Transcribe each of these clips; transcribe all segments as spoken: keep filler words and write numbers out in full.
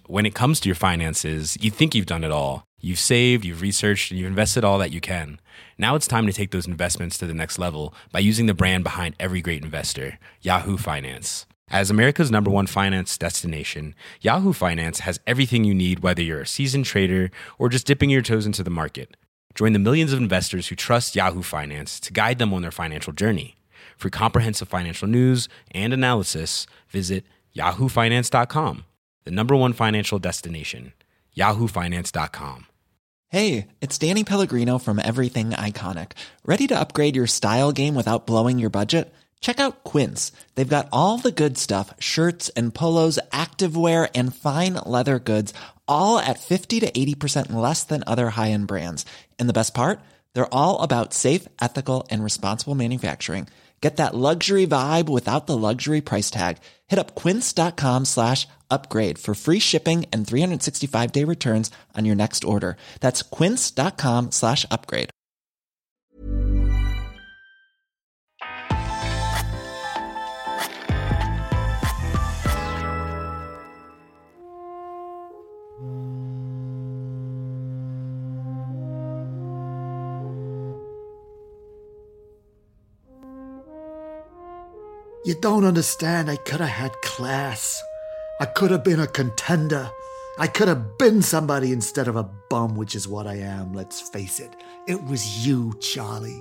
When it comes to your finances, you think you've done it all. You've saved, you've researched, and you've invested all that you can. Now it's time to take those investments to the next level by using the brand behind every great investor, Yahoo Finance. As America's number one finance destination, Yahoo Finance has everything you need, whether you're a seasoned trader or just dipping your toes into the market. Join the millions of investors who trust Yahoo Finance to guide them on their financial journey. For comprehensive financial news and analysis, visit yahoo finance dot com, the number one financial destination, yahoo finance dot com. Hey, it's Danny Pellegrino from Everything Iconic. Ready to upgrade your style game without blowing your budget? Check out Quince. They've got all the good stuff, shirts and polos, activewear, and fine leather goods, all at fifty to eighty percent less than other high-end brands. And the best part? They're all about safe, ethical, and responsible manufacturing. Get that luxury vibe without the luxury price tag. Hit up quince.com slash upgrade for free shipping and three sixty-five day returns on your next order. That's quince.com slash upgrade. You don't understand. I could have had class. I could have been a contender. I could have been somebody instead of a bum, which is what I am, let's face it. It was you, Charlie.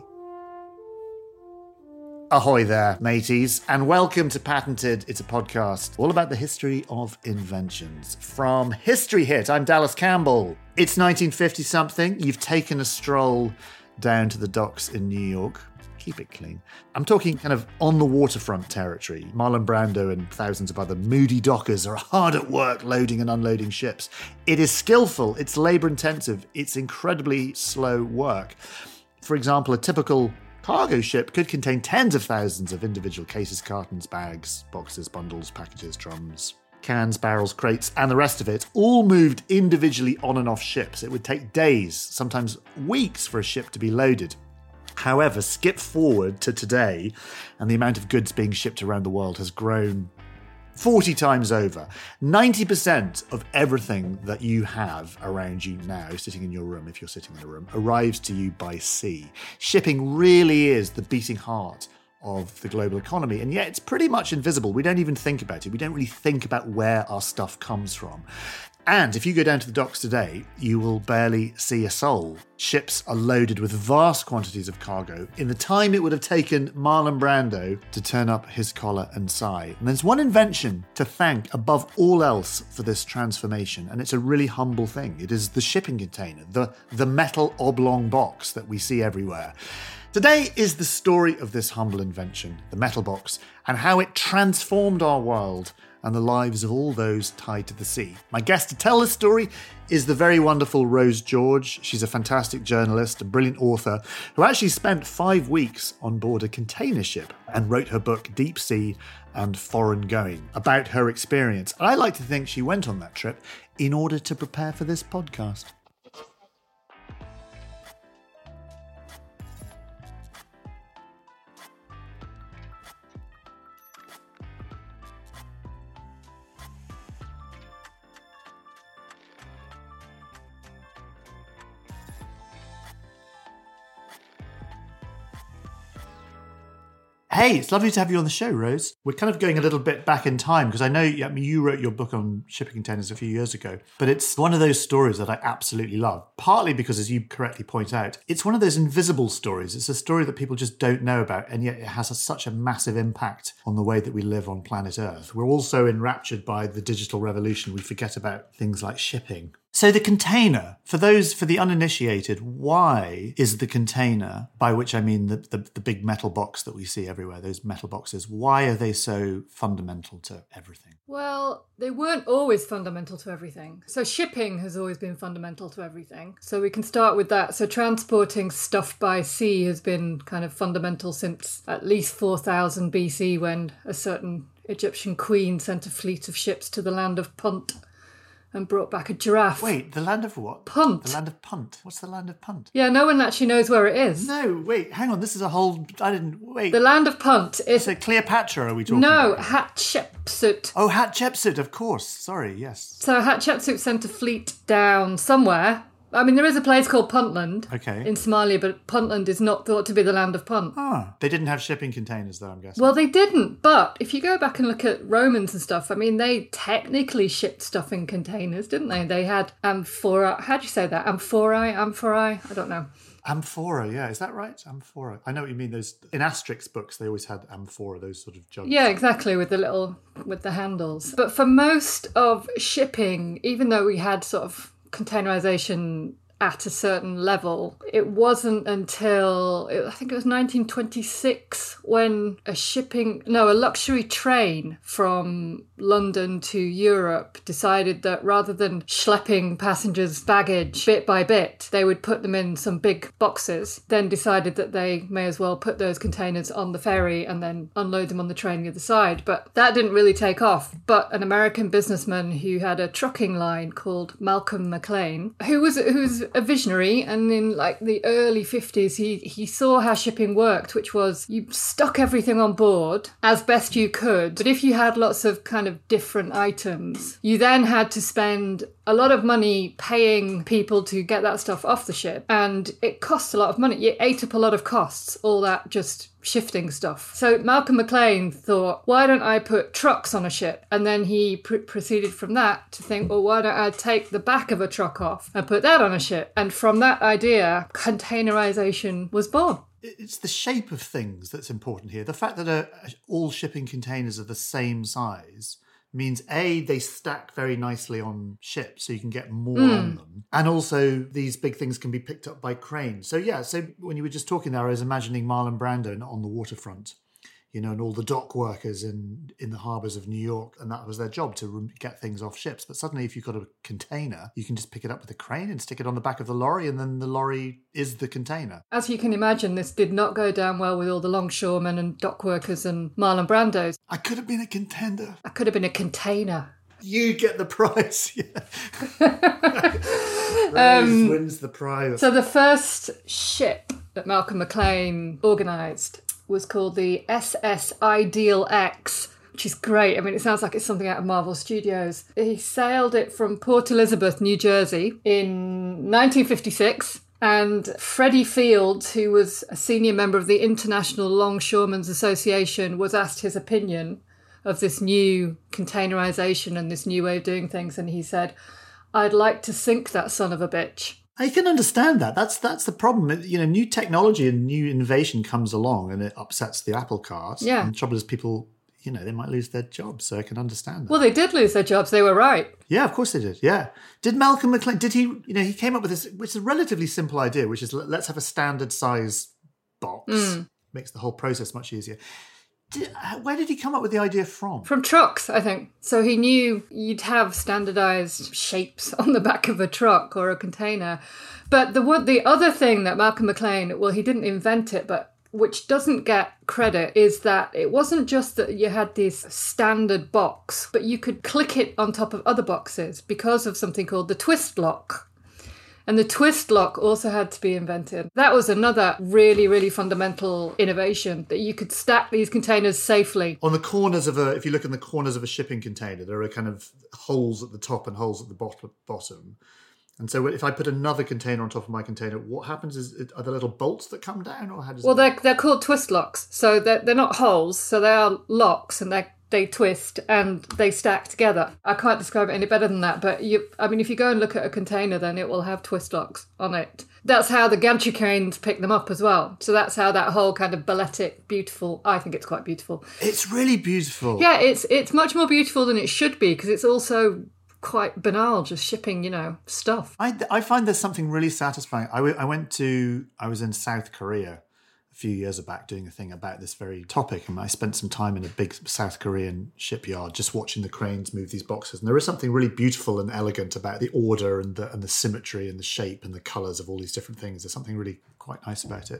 Ahoy there, mateys, and welcome to Patented. It's a podcast all about the history of inventions. From History Hit, I'm Dallas Campbell. It's nineteen fifty-something. You've taken a stroll down to the docks in New York. Keep it clean. I'm talking kind of on the waterfront territory. Marlon Brando and thousands of other moody dockers are hard at work loading and unloading ships. It is skillful, it's labor-intensive, it's incredibly slow work. For example, a typical cargo ship could contain tens of thousands of individual cases, cartons, bags, boxes, bundles, packages, drums, cans, barrels, crates, and the rest of it, all moved individually on and off ships. It would take days, sometimes weeks, for a ship to be loaded. However, skip forward to today, and the amount of goods being shipped around the world has grown forty times over. ninety percent of everything that you have around you now, sitting in your room, if you're sitting in a room, arrives to you by sea. Shipping really is the beating heart of the global economy, and yet it's pretty much invisible. We don't even think about it. We don't really think about where our stuff comes from. And if you go down to the docks today, you will barely see a soul. Ships are loaded with vast quantities of cargo in the time it would have taken Marlon Brando to turn up his collar and sigh. And there's one invention to thank above all else for this transformation, and it's a really humble thing. It is the shipping container, the, the metal oblong box that we see everywhere. Today is the story of this humble invention, the metal box, and how it transformed our world and the lives of all those tied to the sea. My guest to tell this story is the very wonderful Rose George. She's a fantastic journalist, a brilliant author, who actually spent five weeks on board a container ship and wrote her book Deep Sea and Foreign Going about her experience. I like to think she went on that trip in order to prepare for this podcast. Hey, it's lovely to have you on the show, Rose. We're kind of going a little bit back in time because I know I mean, you wrote your book on shipping containers a few years ago, but it's one of those stories that I absolutely love, partly because, as you correctly point out, it's one of those invisible stories. It's a story that people just don't know about, and yet it has a, such a massive impact on the way that we live on planet Earth. We're also enraptured by the digital revolution. We forget about things like shipping. So the container, for those, for the uninitiated, why is the container, by which I mean the, the, the big metal box that we see everywhere, those metal boxes, why are they so fundamental to everything? Well, they weren't always fundamental to everything. So shipping has always been fundamental to everything. So we can start with that. So transporting stuff by sea has been kind of fundamental since at least four thousand B C, when a certain Egyptian queen sent a fleet of ships to the land of Punt. and brought back a giraffe. Wait, the land of what? Punt. The land of Punt. What's the land of Punt? Yeah, no one actually knows where it is. No, wait, hang on. This is a whole... I didn't... Wait. The land of Punt is... So Cleopatra are we talking No, about? Hatshepsut. Oh, Hatshepsut, of course. Sorry, yes. So Hatshepsut sent a fleet down somewhere. I mean, there is a place called Puntland Okay. in Somalia, but Puntland is not thought to be the land of Punt. Ah, they didn't have shipping containers, though, I'm guessing. Well, they didn't, but if you go back and look at Romans and stuff, I mean, they technically shipped stuff in containers, didn't they? They had amphora. How do you say that? Amphorae? Amphorae? I don't know. Amphora, yeah, is that right? Amphora. I know what you mean. Those in Asterix books, they always had amphora, those sort of jugs. Yeah, exactly, with the little, with the handles. But for most of shipping, even though we had sort of containerization at a certain level, it wasn't until, I think it was nineteen twenty-six, when a shipping, no, a luxury train from London to Europe decided that rather than schlepping passengers' baggage bit by bit, they would put them in some big boxes, then decided that they may as well put those containers on the ferry and then unload them on the train the other side. But that didn't really take off. But an American businessman who had a trucking line called Malcolm McLean, who was who was a visionary, and in like the early fifties he he saw how shipping worked, which was you stuck everything on board as best you could, but if you had lots of kind of different items, you then had to spend a lot of money paying people to get that stuff off the ship, and it cost a lot of money. It ate up a lot of costs, all that just shifting stuff. So Malcolm McLean thought, why don't I put trucks on a ship? And then he pr- proceeded from that to think, well, why don't I take the back of a truck off and put that on a ship? And from that idea, containerization was born. It's the shape of things that's important here. The fact that uh, all shipping containers are the same size means, A, they stack very nicely on ships, so you can get more mm. on them. And also, these big things can be picked up by cranes. So, yeah, so when you were just talking there, I was imagining Marlon Brando on the waterfront, you know, and all the dock workers in, in the harbours of New York, and that was their job, to re- get things off ships. But suddenly, if you've got a container, you can just pick it up with a crane and stick it on the back of the lorry, and then the lorry is the container. As you can imagine, this did not go down well with all the longshoremen and dock workers and Marlon Brandos. I could have been a contender. I could have been a container. You get the prize. Yeah. Rose um, wins the prize. So the first ship that Malcolm McLean organised was called the S S Ideal X, which is great. I mean, it sounds like it's something out of Marvel Studios. He sailed it from Port Elizabeth, New Jersey in nineteen fifty-six. And Freddie Fields, who was a senior member of the International Longshoremen's Association, was asked his opinion of this new containerization and this new way of doing things. And he said, I'd like to sink that son of a bitch. I can understand that. That's that's the problem. You know, new technology and new innovation comes along and it upsets the apple cart. Yeah. And the trouble is people, you know, they might lose their jobs. So I can understand that. Well, they did lose their jobs. They were right. Yeah, of course they did. Yeah. Did Malcolm McLean, did he, you know, he came up with this, which is a relatively simple idea, which is let's have a standard size box. Mm. Makes the whole process much easier. Did, where did he come up with the idea from? From trucks, I think. So he knew you'd have standardized shapes on the back of a truck or a container. But the one, the other thing that Malcolm McLean, well, he didn't invent it, but which doesn't get credit, is that it wasn't just that you had this standard box, but you could click it on top of other boxes because of something called the twist lock. And the twist lock also had to be invented. That was another really, really fundamental innovation, that you could stack these containers safely. On the corners of a, if you look in the corners of a shipping container, there are kind of holes at the top and holes at the bottom. And so if I put another container on top of my container, what happens is, are there little bolts that come down, or how does Well, that they're, they're called twist locks. So they're, they're not holes, so they are locks, and they're they twist and they stack together. I can't describe it any better than that, but you, I mean, if you go and look at a container, then it will have twist locks on it. That's how the gantry cranes pick them up as well. So that's how that whole kind of balletic, beautiful, I think it's quite beautiful. It's really beautiful. Yeah, it's it's much more beautiful than it should be, because it's also quite banal, just shipping, you know, stuff. I, I find there's something really satisfying. I, w- I went to, I was in South Korea few years back doing a thing about this very topic, and I spent some time in a big South Korean shipyard just watching the cranes move these boxes, and there is something really beautiful and elegant about the order and the and the symmetry and the shape and the colours of all these different things. There's something really quite nice about it.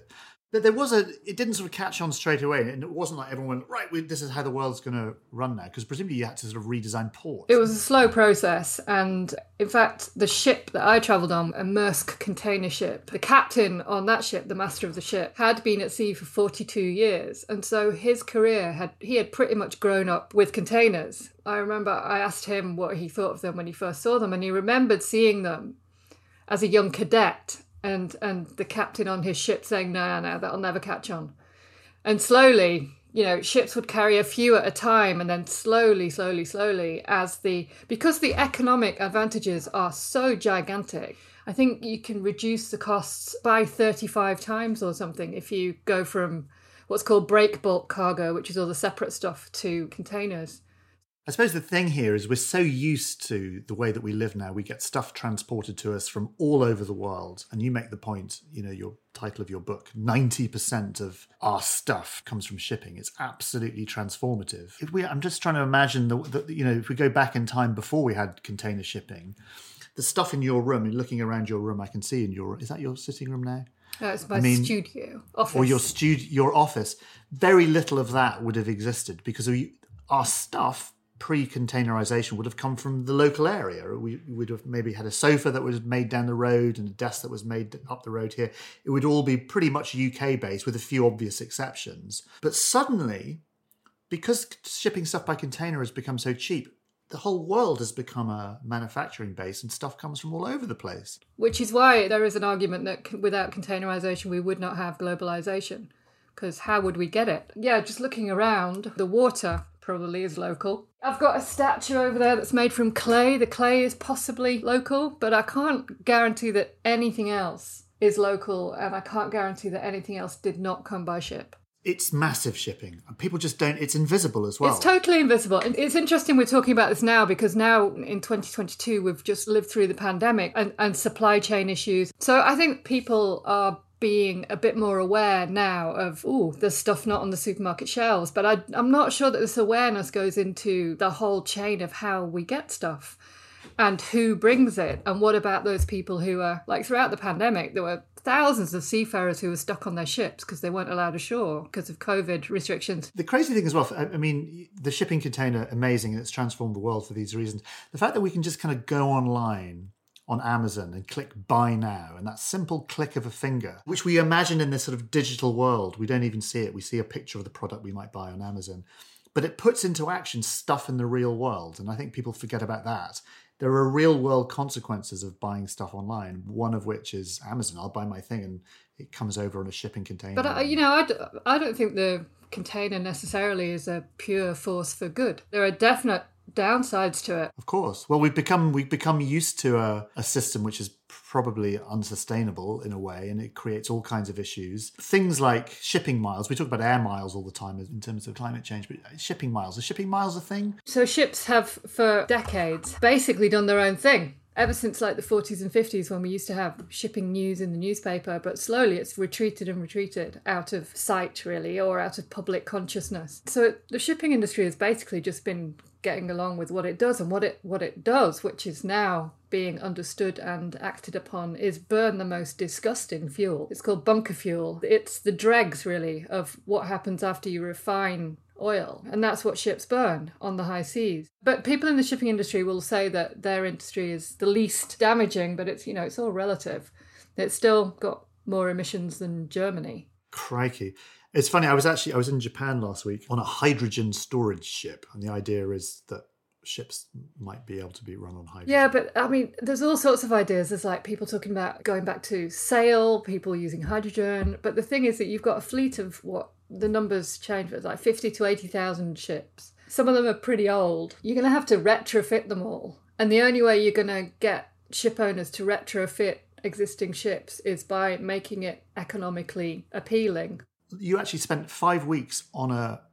But there was a, it didn't sort of catch on straight away. And it wasn't like everyone went, right, we, this is how the world's going to run now. Because presumably you had to sort of redesign ports. It was a slow process. And in fact, the ship that I travelled on, a Maersk container ship, the captain on that ship, the master of the ship, had been at sea for forty-two years. And so his career had, he had pretty much grown up with containers. I remember I asked him what he thought of them when he first saw them. And he remembered seeing them as a young cadet. And and the captain on his ship saying, no, no, that'll never catch on. And slowly, you know, ships would carry a few at a time, and then slowly, slowly, slowly, as the, because the economic advantages are so gigantic, I think you can reduce the costs by thirty-five times or something if you go from what's called break bulk cargo, which is all the separate stuff, to containers. I suppose the thing here is we're so used to the way that we live now. We get stuff transported to us from all over the world. And you make the point, you know, your title of your book, ninety percent of our stuff comes from shipping. It's absolutely transformative. If we, I'm just trying to imagine, the, the, you know, if we go back in time before we had container shipping, the stuff in your room, and looking around your room, I can see in your, is that your sitting room now? No, it's my I mean, studio, office. Or your, studio, your office. Very little of that would have existed because we, our stuff pre-containerization would have come from the local area. We would have maybe had a sofa that was made down the road and a desk that was made up the road here. It would all be pretty much U K based with a few obvious exceptions. But suddenly, because shipping stuff by container has become so cheap, the whole world has become a manufacturing base and stuff comes from all over the place. Which is why there is an argument that without containerization, we would not have globalization. Because how would we get it? Yeah, just looking around, the water probably is local. I've got a statue over there that's made from clay. The clay is possibly local, but I can't guarantee that anything else is local, and I can't guarantee that anything else did not come by ship. It's massive shipping. People just don't, it's invisible as well. It's totally invisible. And it's interesting we're talking about this now because now in twenty twenty-two, we've just lived through the pandemic and, and supply chain issues. So I think people are being a bit more aware now of, oh, there's stuff not on the supermarket shelves. But I, I'm not sure that this awareness goes into the whole chain of how we get stuff and who brings it. And what about those people who are, like throughout the pandemic, there were thousands of seafarers who were stuck on their ships because they weren't allowed ashore because of COVID restrictions. The crazy thing as well, I mean, the shipping container, amazing, and it's transformed the world for these reasons. The fact that we can just kind of go online on Amazon and click buy now, and that simple click of a finger, which we imagine in this sort of digital world, we don't even see it. We see a picture of the product we might buy on Amazon, but it puts into action stuff in the real world. And I think people forget about that. There are real world consequences of buying stuff online, one of which is Amazon. I'll buy my thing and it comes over on a shipping container. But, uh, you know, I, d- I don't think the container necessarily is a pure force for good. There are definite downsides to it. Of course. Well, we've become we've become used to a, a system which is probably unsustainable in a way, and it creates all kinds of issues. Things like shipping miles. We talk about air miles all the time in terms of climate change, but shipping miles. Are shipping miles a thing? So ships have, for decades, basically done their own thing. Ever since like the forties and fifties when we used to have shipping news in the newspaper, but slowly it's retreated and retreated out of sight, really, or out of public consciousness. So the shipping industry has basically just been getting along with what it does, and what it what it does, which is now being understood and acted upon, is burn the most disgusting fuel. It's called bunker fuel. It's the dregs, really, of what happens after you refine oil, and that's what ships burn on the high seas. But people in the shipping industry will say that their industry is the least damaging, but it's, you know, it's all relative. It's still got more emissions than Germany. Crikey. It's funny, I was actually I was in Japan last week on a hydrogen storage ship, and the idea is that ships might be able to be run on hydrogen. Yeah, but I mean, there's all sorts of ideas. There's like people talking about going back to sail, people using hydrogen. But the thing is that you've got a fleet of what the numbers change, but it's like fifty to eighty thousand ships. Some of them are pretty old. You're going to have to retrofit them all. And the only way you're going to get ship owners to retrofit existing ships is by making it economically appealing. You actually spent five weeks on a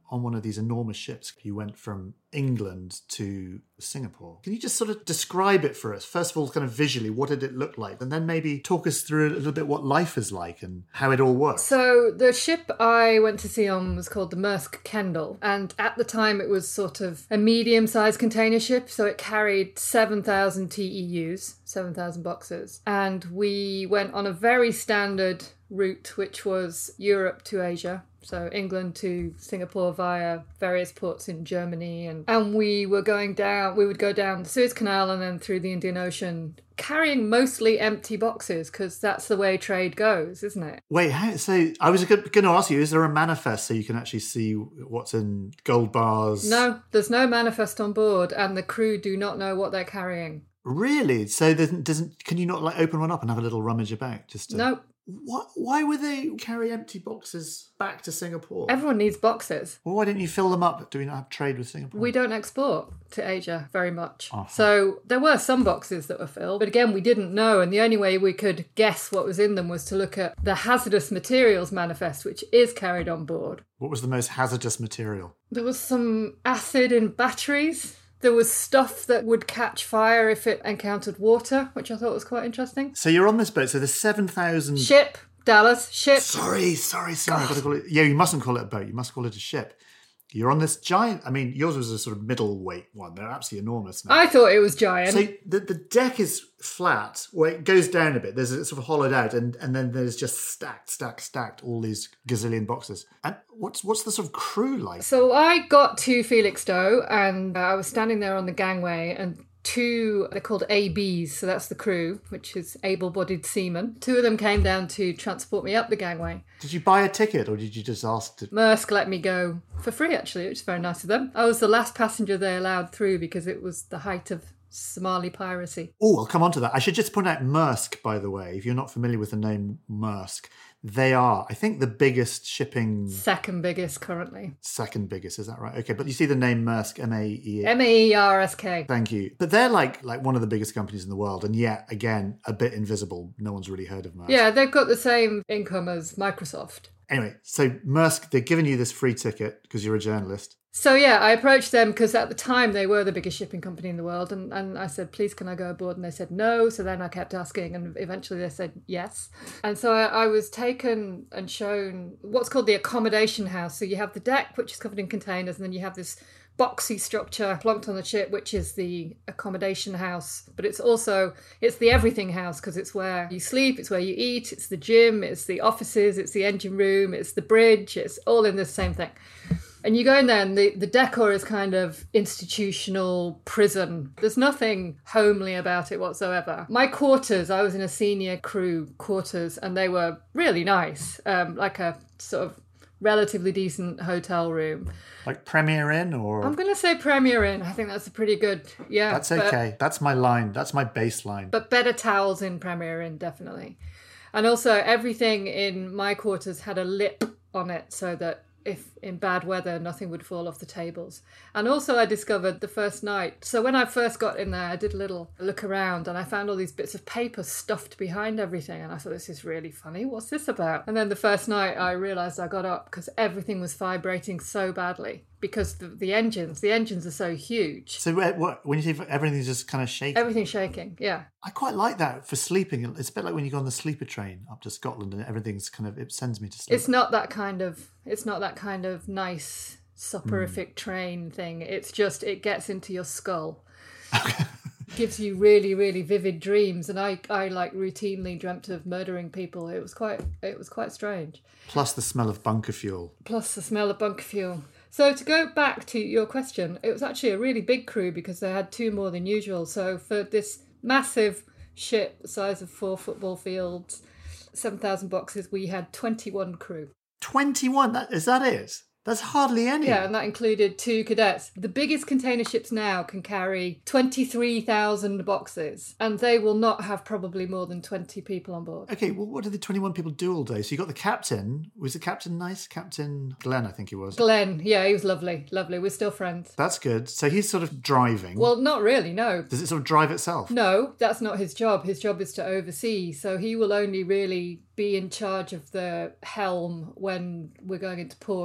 on one of these enormous ships. You went from England to Singapore. Can you just sort of describe it for us? First of all, kind of visually, what did it look like? And then maybe talk us through a little bit what life is like and how it all works. So the ship I went to sea on was called the Maersk Kendall. And at the time, it was sort of a medium-sized container ship. So it carried seven thousand T E Us, seven thousand boxes. And we went on a very standard route, which was Europe to Asia. So England to Singapore via various ports in Germany. And, and we were going down, we would go down the Suez Canal and then through the Indian Ocean, carrying mostly empty boxes because that's the way trade goes, isn't it? Wait, how, so I was going to ask you, is there a manifest so you can actually see what's in gold bars? No, there's no manifest on board and the crew do not know what they're carrying. Really? So there doesn't, can you not like open one up and have a little rummage about? Just to... Nope. What, why would they carry empty boxes back to Singapore? Everyone needs boxes. Well, why didn't you fill them up? Do we not have trade with Singapore? We don't export to Asia very much. Uh-huh. So there were some boxes that were filled, but again, we didn't know. And the only way we could guess what was in them was to look at the hazardous materials manifest, which is carried on board. What was the most hazardous material? There was some acid in batteries. There was stuff that would catch fire if it encountered water, which I thought was quite interesting. So you're on this boat. So there's seven thousand... Ship, Dallas, ship. Sorry, sorry, sorry. I've got to call it... Yeah, you mustn't call it a boat. You must call it a ship. You're on this giant... I mean, yours was a sort of middleweight one. They're absolutely enormous now. I thought it was giant. So the, the deck is flat, where it goes down a bit. There's a sort of hollowed out, and, and then there's just stacked, stacked, stacked, all these gazillion boxes. And what's what's the sort of crew like? So I got to Felixstowe, and uh, I was standing there on the gangway, and two, they're called A Bs, so that's the crew, which is able-bodied seamen. Two of them came down to transport me up the gangway. Did you buy a ticket, or did you just ask to... Maersk let me go for free, actually, which is very nice of them. I was the last passenger they allowed through because it was the height of Somali piracy. Oh, I'll come on to that. I should just point out Maersk, by the way, if you're not familiar with the name Maersk. They are, I think, the biggest shipping... Second biggest currently. Second biggest, is that right? Okay, but you see the name Maersk, M A E... M A E R S K. Thank you. But they're like like one of the biggest companies in the world, and yet, again, a bit invisible. No one's really heard of Maersk. Yeah, they've got the same income as Microsoft. Anyway, so Maersk, they're giving you this free ticket because you're a journalist. So yeah, I approached them because at the time they were the biggest shipping company in the world, and, and I said, please, can I go aboard? And they said no. So then I kept asking, and eventually they said yes. And so I, I was taken and shown what's called the accommodation house. So you have the deck, which is covered in containers, and then you have this boxy structure plonked on the ship, which is the accommodation house. But it's also, it's the everything house because it's where you sleep, it's where you eat, it's the gym, it's the offices, it's the engine room, it's the bridge, it's all in the same thing. And you go in there and the, the decor is kind of institutional prison. There's nothing homely about it whatsoever. My quarters, I was in a senior crew quarters and they were really nice, um, like a sort of relatively decent hotel room. Like Premier Inn or... I'm going to say Premier Inn. I think that's a pretty good, yeah. That's okay. But, that's my line. That's my baseline. But better towels in Premier Inn, definitely. And also everything in my quarters had a lip on it so that if in bad weather, nothing would fall off the tables. And also I discovered the first night. So when I first got in there, I did a little look around and I found all these bits of paper stuffed behind everything. And I thought, this is really funny. What's this about? And then the first night I realised I got up because everything was vibrating so badly because the, the engines, the engines are so huge. So what, when you say everything's just kind of shaking? Everything's shaking, yeah. I quite like that for sleeping. It's a bit like when you go on the sleeper train up to Scotland and everything's kind of, it sends me to sleep. It's not that kind of, it's not that kind of nice soporific mm. train thing. It's just, it gets into your skull. Okay. Gives you really, really vivid dreams. And I, I like routinely dreamt of murdering people. It was quite, it was quite strange. Plus the smell of bunker fuel. Plus the smell of bunker fuel. So to go back to your question, it was actually a really big crew because they had two more than usual. So for this massive ship the size of four football fields, seven thousand boxes, we had twenty-one crew. twenty-one? That, is that it? That's hardly any. Yeah, and that included two cadets. The biggest container ships now can carry twenty-three thousand boxes, and they will not have probably more than twenty people on board. Okay, well, what did the twenty-one people do all day? So you got the captain. Was the captain nice? Captain Glenn, I think he was. Glenn, yeah, he was lovely. Lovely. We're still friends. That's good. So he's sort of driving. Well, not really, no. Does it sort of drive itself? No, that's not his job. His job is to oversee. So he will only really be in charge of the helm when we're going into port or anywhere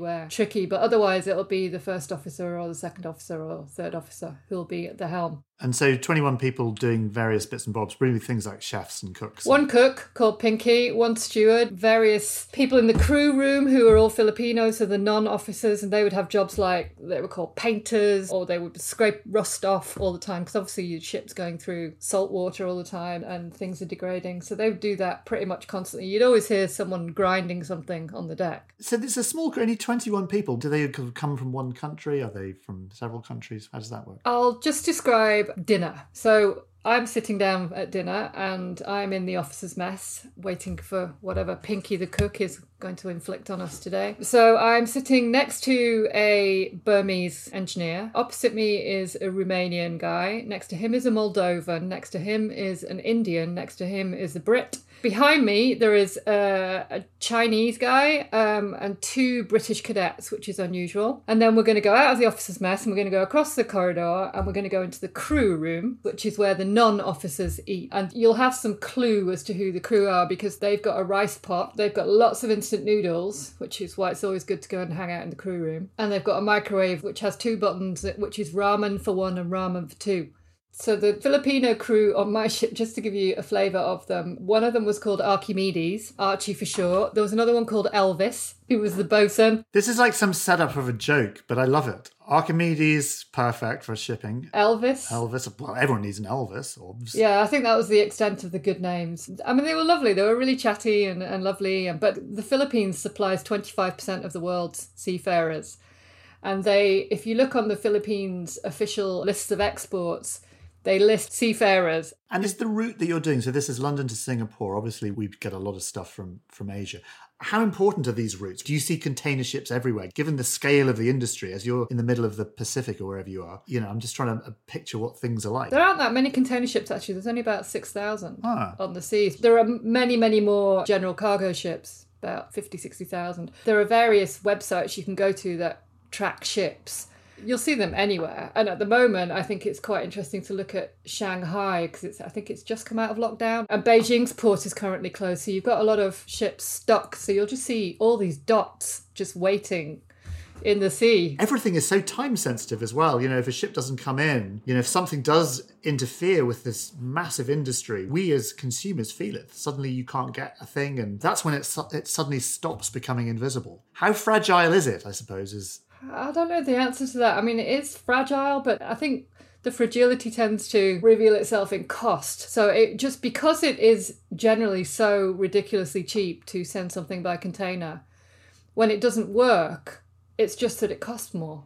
anywhere tricky, but otherwise it'll be the first officer or the second officer or third officer who'll be at the helm. And so twenty-one people doing various bits and bobs, really things like chefs and cooks. One cook called Pinky, one steward, various people in the crew room who are all Filipinos, so the non-officers, and they would have jobs like, they were called painters, or they would scrape rust off all the time, because obviously your ship's going through salt water all the time and things are degrading. So they would do that pretty much constantly. You'd always hear someone grinding something on the deck. So there's a small crew, only twenty-one people. Do they come from one country? Are they from several countries? How does that work? I'll just describe dinner. So I'm sitting down at dinner and I'm in the officer's mess waiting for whatever Pinky the cook is going to inflict on us today. So I'm sitting next to a Burmese engineer. Opposite me is a Romanian guy. Next to him is a Moldovan. Next to him is an Indian. Next to him is a Brit. Behind me, there is a, a Chinese guy um, and two British cadets, which is unusual. And then we're going to go out of the officer's mess and we're going to go across the corridor and we're going to go into the crew room, which is where the non-officers eat. And you'll have some clue as to who the crew are because they've got a rice pot. They've got lots of instant noodles, which is why it's always good to go and hang out in the crew room. And they've got a microwave, which has two buttons, which is ramen for one and ramen for two. So the Filipino crew on my ship, just to give you a flavour of them, one of them was called Archimedes, Archie for short. There was another one called Elvis, who was the bosun. This is like some setup of a joke, but I love it. Archimedes, perfect for shipping. Elvis. Elvis, well, everyone needs an Elvis. Obvs. Yeah, I think that was the extent of the good names. I mean, they were lovely. They were really chatty and, and lovely. But the Philippines supplies twenty-five percent of the world's seafarers. And they, if you look on the Philippines' official lists of exports, they list seafarers. And is the route that you're doing, so this is London to Singapore, obviously we get a lot of stuff from, from Asia. How important are these routes? Do you see container ships everywhere? Given the scale of the industry, as you're in the middle of the Pacific or wherever you are, you know, I'm just trying to picture what things are like. There aren't that many container ships, actually. There's only about six thousand ah. on the seas. There are many, many more general cargo ships, about fifty, sixty thousand. There are various websites you can go to that track ships. You'll see them anywhere. And at the moment, I think it's quite interesting to look at Shanghai because it's I think it's just come out of lockdown. And Beijing's port is currently closed. So you've got a lot of ships stuck. So you'll just see all these dots just waiting in the sea. Everything is so time sensitive as well. You know, if a ship doesn't come in, you know, if something does interfere with this massive industry, we as consumers feel it. Suddenly you can't get a thing. And that's when it, su- it suddenly stops becoming invisible. How fragile is it, I suppose, is... I don't know the answer to that. I mean, it is fragile, but I think the fragility tends to reveal itself in cost. So it just because it is generally so ridiculously cheap to send something by container, when it doesn't work, it's just that it costs more.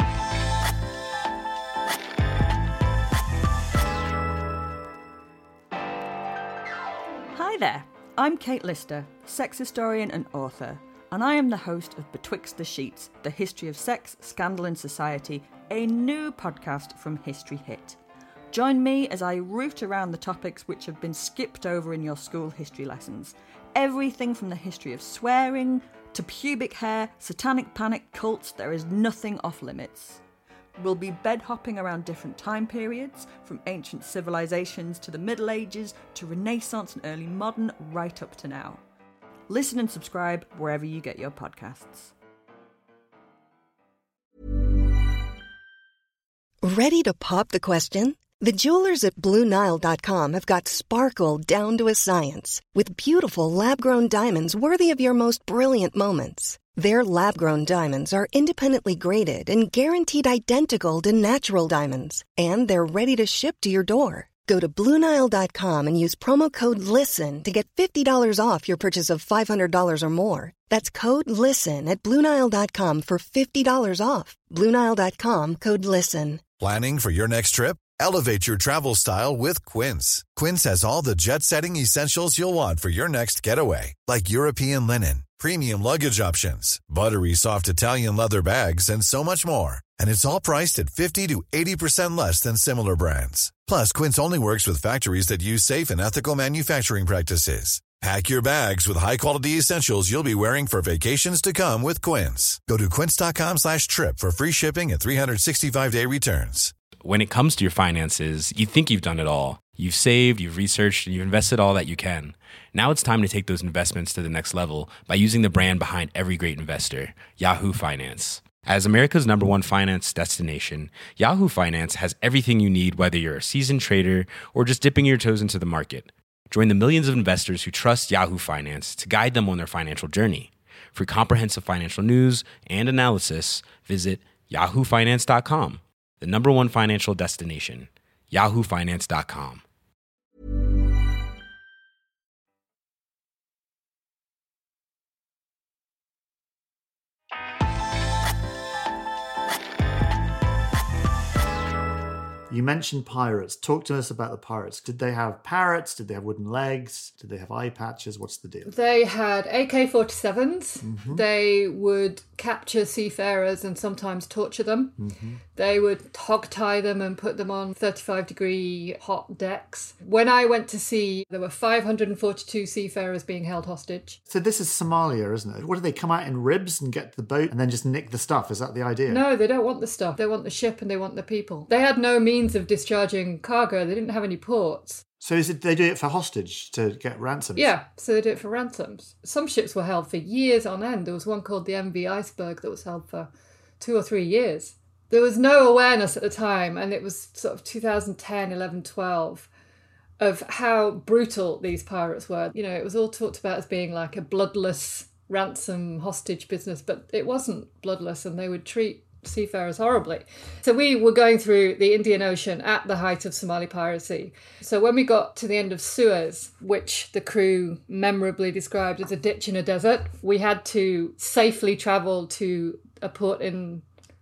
Hi there, I'm Kate Lister, sex historian and author. And I am the host of Betwixt the Sheets, the history of sex, scandal and society, a new podcast from History Hit. Join me as I root around the topics which have been skipped over in your school history lessons. Everything from the history of swearing to pubic hair, satanic panic, cults, there is nothing off limits. We'll be bed hopping around different time periods, from ancient civilizations to the Middle Ages to Renaissance and early modern, right up to now. Listen and subscribe wherever you get your podcasts. Ready to pop the question? The jewelers at Blue Nile dot com have got sparkle down to a science with beautiful lab-grown diamonds worthy of your most brilliant moments. Their lab-grown diamonds are independently graded and guaranteed identical to natural diamonds, and they're ready to ship to your door. Go to Blue Nile dot com and use promo code LISTEN to get fifty dollars off your purchase of five hundred dollars or more. That's code LISTEN at Blue Nile dot com for fifty dollars off. Blue Nile dot com, code LISTEN. Planning for your next trip? Elevate your travel style with Quince. Quince has all the jet-setting essentials you'll want for your next getaway, like European linen, premium luggage options, buttery soft Italian leather bags, and so much more. And it's all priced at fifty to eighty percent less than similar brands. Plus, Quince only works with factories that use safe and ethical manufacturing practices. Pack your bags with high-quality essentials you'll be wearing for vacations to come with Quince. Go to quince.com slash trip for free shipping and three sixty-five day returns. When it comes to your finances, you think you've done it all. You've saved, you've researched, and you've invested all that you can. Now it's time to take those investments to the next level by using the brand behind every great investor, Yahoo Finance. As America's number one finance destination, Yahoo Finance has everything you need, whether you're a seasoned trader or just dipping your toes into the market. Join the millions of investors who trust Yahoo Finance to guide them on their financial journey. For comprehensive financial news and analysis, visit yahoo finance dot com, the number one financial destination, yahoo finance dot com. You mentioned pirates. Talk to us about the pirates. Did they have parrots? Did they have wooden legs? Did they have eye patches? What's the deal? They had A K forty-sevens. Mm-hmm. They would capture seafarers and sometimes torture them. Mm-hmm. They would hog tie them and put them on thirty-five degree hot decks. When I went to sea, there were five hundred forty-two seafarers being held hostage. So this is Somalia, isn't it? What do they come out in ribs and get to the boat and then just nick the stuff? Is that the idea? No, they don't want the stuff. They want the ship and they want the people. They had no means of discharging cargo. They didn't have any ports. So is it they do it for hostage to get ransoms? Yeah, so they do it for ransoms. Some ships were held for years on end. There was one called the M V Iceberg that was held for two or three years. There was no awareness at the time, and it was sort of two thousand ten, eleven, twelve, of how brutal these pirates were. You know, it was all talked about as being like a bloodless ransom hostage business, but it wasn't bloodless, and they would treat seafarers horribly. So we were going through the Indian Ocean at the height of Somali piracy. So when we got to the end of Suez, which the crew memorably described as a ditch in a desert, we had to safely travel to a port in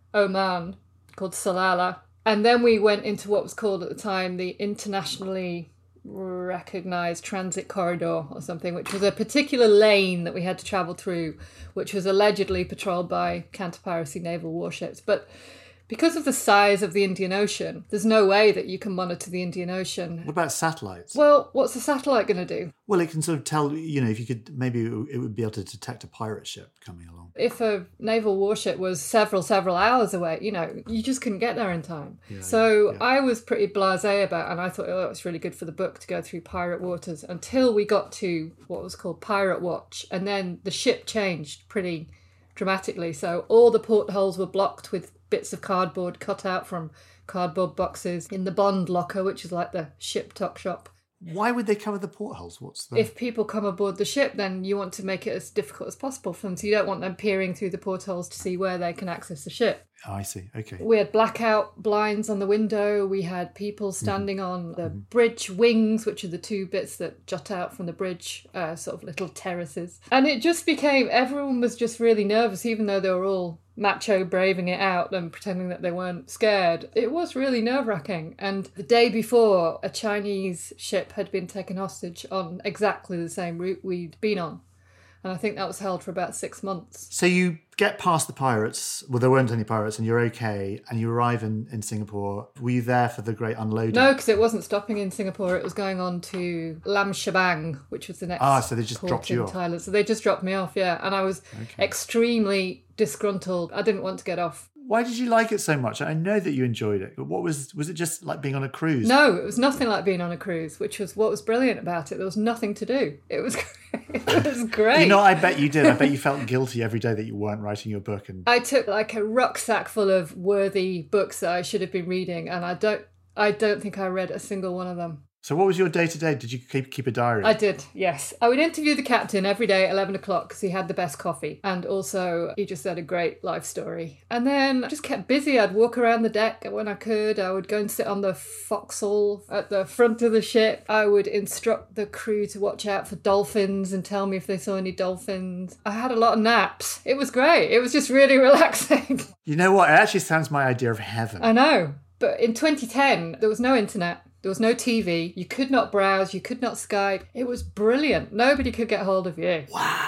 Oman called Salalah. And then we went into what was called at the time the internationally recognised transit corridor or something, which was a particular lane that we had to travel through, which was allegedly patrolled by counter-piracy naval warships. But because of the size of the Indian Ocean, there's no way that you can monitor the Indian Ocean. What about satellites? Well, what's a satellite going to do? Well, it can sort of tell, you know, if you could, maybe it would be able to detect a pirate ship coming along. If a naval warship was several, several hours away, you know, you just couldn't get there in time. Yeah, so yeah, yeah. I was pretty blasé about, and I thought, oh, it's really good for the book to go through pirate waters, until we got to what was called Pirate Watch. And then the ship changed pretty dramatically. So all the portholes were blocked with bits of cardboard cut out from cardboard boxes in the bond locker, which is like the ship tuck shop. Why would they cover the portholes? What's the... If people come aboard the ship, then you want to make it as difficult as possible for them. So you don't want them peering through the portholes to see where they can access the ship. Oh, I see. Okay. We had blackout blinds on the window. We had people standing mm-hmm. on the mm-hmm. bridge wings, which are the two bits that jut out from the bridge, uh, sort of little terraces. And it just became, everyone was just really nervous, even though they were all macho braving it out and pretending that they weren't scared. It was really nerve-wracking. And the day before, a Chinese ship had been taken hostage on exactly the same route we'd been on. And I think that was held for about six months. So you get past the pirates, well, there weren't any pirates, and you're okay, and you arrive in, in Singapore. Were you there for the great unloading? No, because it wasn't stopping in Singapore. It was going on to Lam Shabang, which was the next Ah, so they just port dropped in you off. Thailand. So they just dropped me off, yeah. And I was Okay. extremely disgruntled. I didn't want to get off. Why did you like it so much? I know that you enjoyed it, but what was was it just like being on a cruise? No, it was nothing like being on a cruise, which was what was brilliant about it. There was nothing to do. It was it was great. You know, I bet you did. I bet you felt guilty every day that you weren't writing your book. And I took like a rucksack full of worthy books that I should have been reading, and I don't I don't think I read a single one of them. So what was your day-to-day? Did you keep keep a diary? I did, yes. I would interview the captain every day at eleven o'clock because he had the best coffee. And also, he just had a great life story. And then I just kept busy. I'd walk around the deck when I could. I would go and sit on the forecastle at the front of the ship. I would instruct the crew to watch out for dolphins and tell me if they saw any dolphins. I had a lot of naps. It was great. It was just really relaxing. You know what? It actually sounds my idea of heaven. I know. But in twenty ten, there was no internet. There was no T V. You could not browse. You could not Skype. It was brilliant. Nobody could get hold of you. Wow.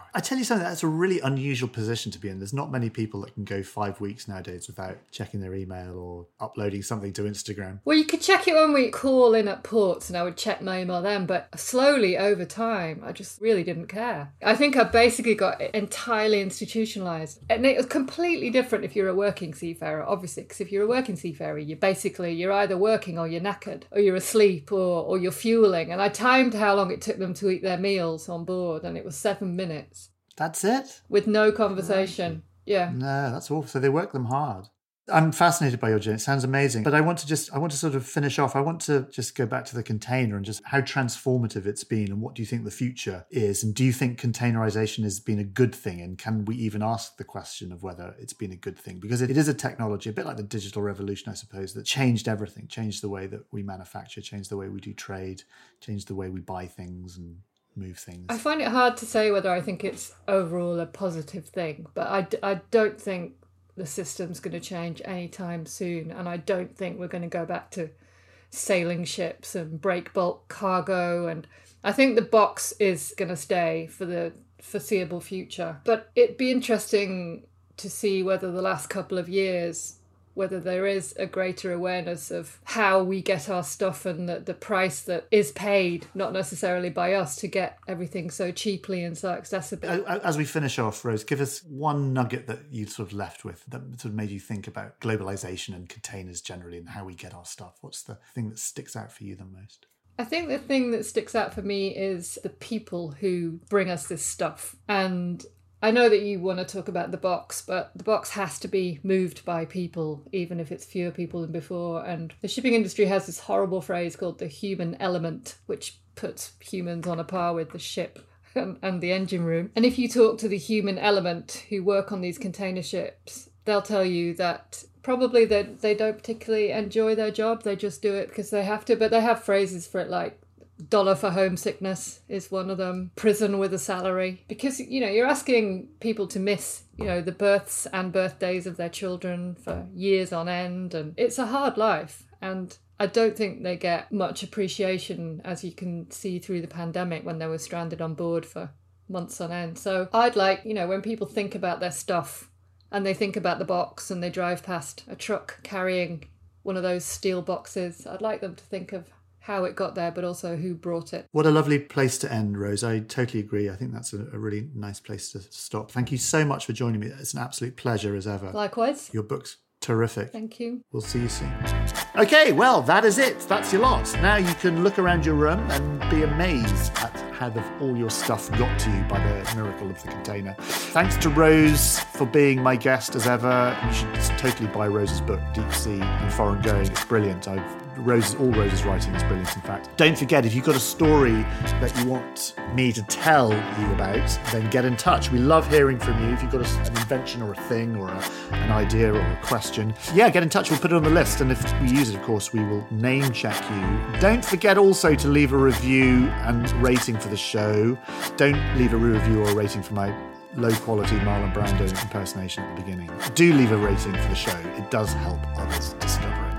I tell you something, that's a really unusual position to be in. There's not many people that can go five weeks nowadays without checking their email or uploading something to Instagram. Well, you could check it when we call in at ports and I would check my email then, but slowly over time, I just really didn't care. I think I basically got entirely institutionalised. And it was completely different if you're a working seafarer, obviously, because if you're a working seafarer, you're basically, you're either working or you're knackered, or you're asleep, or, or you're fueling. And I timed how long it took them to eat their meals on board, and it was seven minutes. That's it? With no conversation. Yeah. No, that's awful. So they work them hard. I'm fascinated by your journey. It sounds amazing. But I want to just, I want to sort of finish off. I want to just go back to the container and just how transformative it's been, and what do you think the future is? And do you think containerization has been a good thing? And can we even ask the question of whether it's been a good thing? Because it, it is a technology, a bit like the digital revolution, I suppose, that changed everything, changed the way that we manufacture, changed the way we do trade, changed the way we buy things and move things. I find it hard to say whether I think it's overall a positive thing, but I, I don't think the system's going to change anytime soon, and I don't think we're going to go back to sailing ships and break bulk cargo, and I think the box is going to stay for the foreseeable future. But it'd be interesting to see whether the last couple of years, whether there is a greater awareness of how we get our stuff and the, the price that is paid, not necessarily by us, to get everything so cheaply and so accessibly. As we finish off, Rose, give us one nugget that you sort of left with that sort of made you think about globalization and containers generally and how we get our stuff. What's the thing that sticks out for you the most? I think the thing that sticks out for me is the people who bring us this stuff. And I know that you want to talk about the box, but the box has to be moved by people, even if it's fewer people than before. And the shipping industry has this horrible phrase called the human element, which puts humans on a par with the ship and, and the engine room. And if you talk to the human element who work on these container ships, they'll tell you that probably that they don't particularly enjoy their job. They just do it because they have to. But they have phrases for it like, dollar for homesickness is one of them. Prison with a salary. Because, you know, you're asking people to miss, you know, the births and birthdays of their children for years on end. And it's a hard life. And I don't think they get much appreciation, as you can see through the pandemic when they were stranded on board for months on end. So I'd like, you know, when people think about their stuff and they think about the box and they drive past a truck carrying one of those steel boxes, I'd like them to think of how it got there, but also who brought it. What a lovely place to end, Rose. I totally agree. I think that's a, a really nice place to stop. Thank you so much for joining me. It's an absolute pleasure as ever. Likewise. Your book's terrific. Thank you. We'll see you soon. Okay, well, that is it. That's your lot. Now you can look around your room and be amazed at how the, all your stuff got to you by the miracle of the container. Thanks to Rose for being my guest as ever. You should totally buy Rose's book, Deep Sea and Foreign Going. It's brilliant. I've Rose, all Rose's writing is brilliant, in fact. Don't forget, if you've got a story that you want me to tell you about, then get in touch. We love hearing from you. If you've got a, an invention or a thing or a, an idea or a question, yeah, get in touch. We'll put it on the list. And if we use it, of course, we will name check you. Don't forget also to leave a review and rating for the show. Don't leave a review or a rating for my low-quality Marlon Brando impersonation at the beginning. Do leave a rating for the show. It does help others discover it.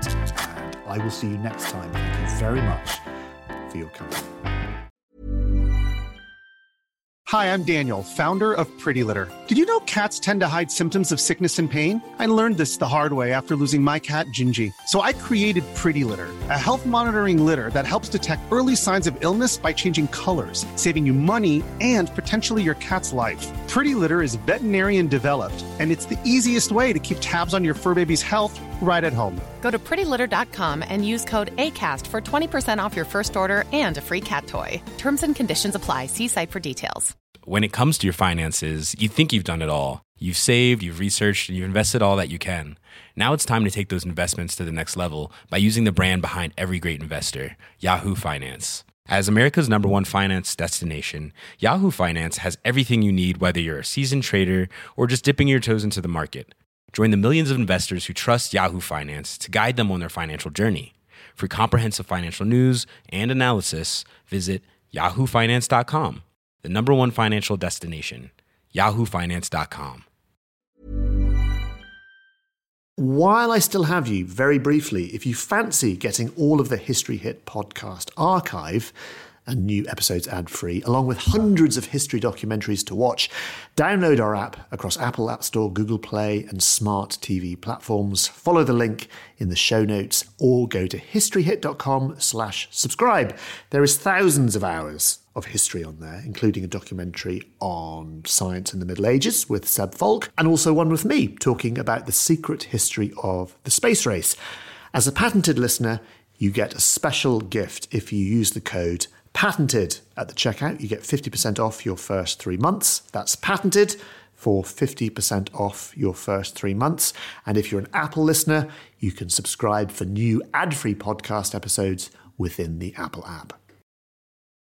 I will see you next time. Thank you very much for your company. Hi, I'm Daniel, founder of Pretty Litter. Did you know cats tend to hide symptoms of sickness and pain? I learned this the hard way after losing my cat, Gingy. So I created Pretty Litter, a health monitoring litter that helps detect early signs of illness by changing colors, saving you money and potentially your cat's life. Pretty Litter is veterinarian developed, and it's the easiest way to keep tabs on your fur baby's health right at home. Go to pretty litter dot com and use code ACAST for twenty percent off your first order and a free cat toy. Terms and conditions apply. See site for details. When it comes to your finances, you think you've done it all. You've saved, you've researched, and you've invested all that you can. Now it's time to take those investments to the next level by using the brand behind every great investor, Yahoo Finance. As America's number one finance destination, Yahoo Finance has everything you need, whether you're a seasoned trader or just dipping your toes into the market. Join the millions of investors who trust Yahoo Finance to guide them on their financial journey. For comprehensive financial news and analysis, visit yahoo finance dot com, the number one financial destination, yahoo finance dot com. While I still have you, very briefly, if you fancy getting all of the History Hit podcast archive, and new episodes ad-free, along with hundreds of history documentaries to watch. Download our app across Apple App Store, Google Play, and smart T V platforms. Follow the link in the show notes or go to historyhit.com slash subscribe. There is thousands of hours of history on there, including a documentary on science in the Middle Ages with Seb Falk, and also one with me talking about the secret history of the space race. As a patented listener, you get a special gift if you use the code PATENTED at the checkout. You get fifty percent off your first three months. That's PATENTED for fifty percent off your first three months. And if you're an Apple listener, you can subscribe for new ad-free podcast episodes within the Apple app.